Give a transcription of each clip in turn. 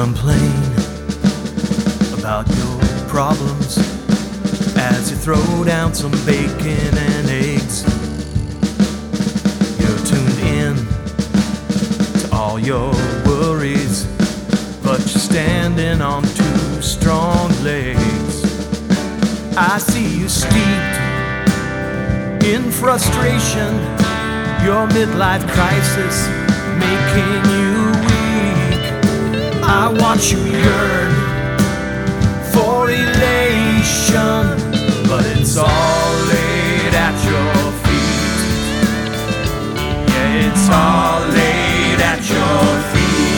complain about your problems as you throw down some bacon and eggs. You're tuned in to all your worries, but you're standing on two strong legs. I see you steeped in frustration, your midlife crisis making you weak. I watch you yearn for elation, but it's all laid at your feet. Yeah, it's all laid at your feet.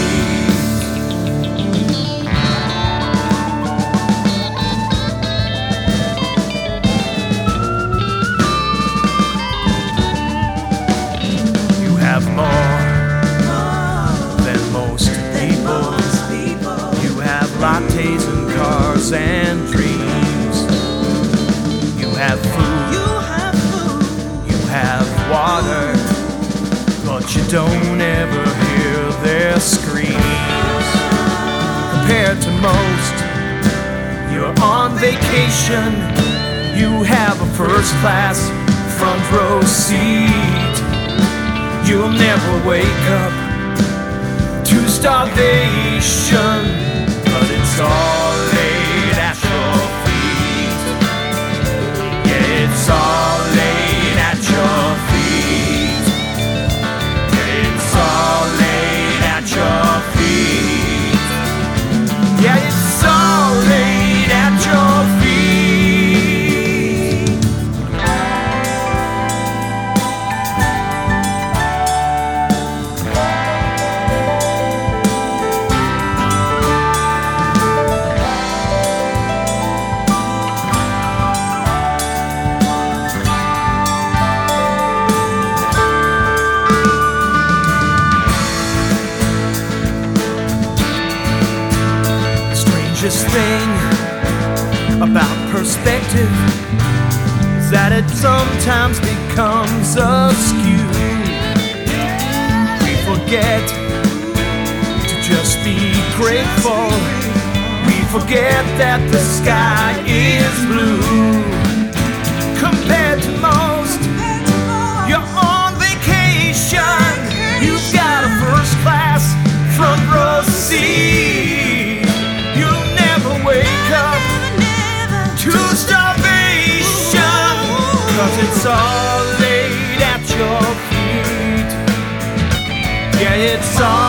You have more than most people. You have lattes and cars and dreams. You have food, you have water, but you don't ever hear their screams. Compared to most, you're on vacation. You have a first-class front row seat. You'll never wake up to starvation, but it's all laid at your feet. Yeah, it's all laid at your feet. Yeah, it's all laid at your feet. Yeah, it's all laid at your feet. Strangest thing about perspective is that it sometimes becomes askew. We forget to just be grateful. We forget that the sky is blue. Compared to most, you're on vacation. You've got a first-class front row seat. You'll never wake up to starvation, 'cause it's all laid at your feet. Yeah, it's all